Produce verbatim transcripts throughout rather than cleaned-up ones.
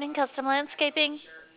morning, Custom Landscaping.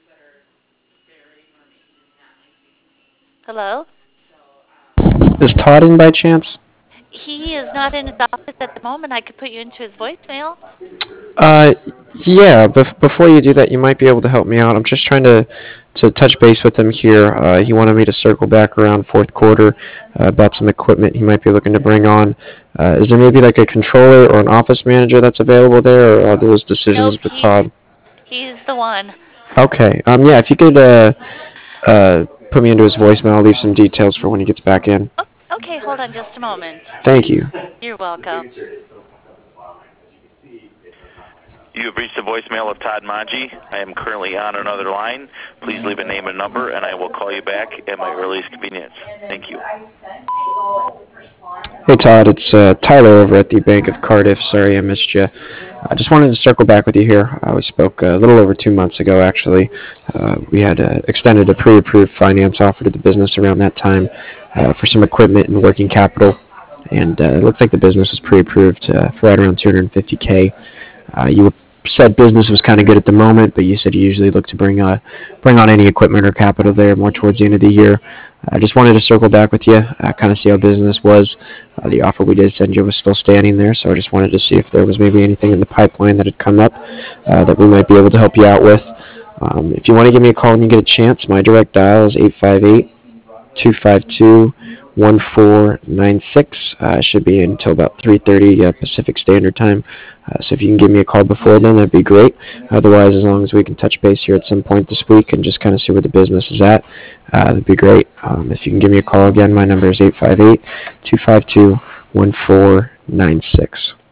Hello? Is Todd in by chance? He is not in his office at the moment. I could put you into his voicemail. Uh, yeah. Bef- before you do that, you might be able to help me out. I'm just trying to to touch base with him here. Uh, he wanted me to circle back around fourth quarter uh, about some equipment he might be looking to bring on. Uh, is there maybe like a controller or an office manager that's available there, or are those Nope, decisions with he's Todd? he's the one. Okay. Um. Yeah. If you could uh uh put me into his voicemail, I'll leave some details for when he gets back in. Oh, okay, hold on just a moment. Thank you. You're welcome. You have reached the voicemail of Todd Maggi. I am currently on another line. Please leave a name and number, and I will call you back at my earliest convenience. Thank you. Hey Todd, it's uh, Tyler over at the Bank of Cardiff. Sorry I missed you. I just wanted to circle back with you here. Uh, we spoke a little over two months ago, actually. Uh, we had uh, extended a pre-approved finance offer to the business around that time uh, for some equipment and working capital, and uh, it looks like the business was pre-approved uh, for right around two hundred fifty k. Uh, you said business was kind of good at the moment, but you said you usually look to bring uh, bring on any equipment or capital there more towards the end of the year. I just wanted to circle back with you, uh, kind of see how business was. Uh, the offer we did send you was still standing there, so I just wanted to see if there was maybe anything in the pipeline that had come up uh, that we might be able to help you out with. Um, if you want to give me a call when you get a chance, my direct dial is eight five eight, two five two, one four nine six. Uh, should be until about three thirty uh, Pacific Standard Time. Uh, so if you can give me a call before then, that'd be great. Otherwise, as long as we can touch base here at some point this week and just kind of see where the business is at, uh, that'd be great. Um, if you can give me a call again, my number is eight five eight, two five two, one four nine six.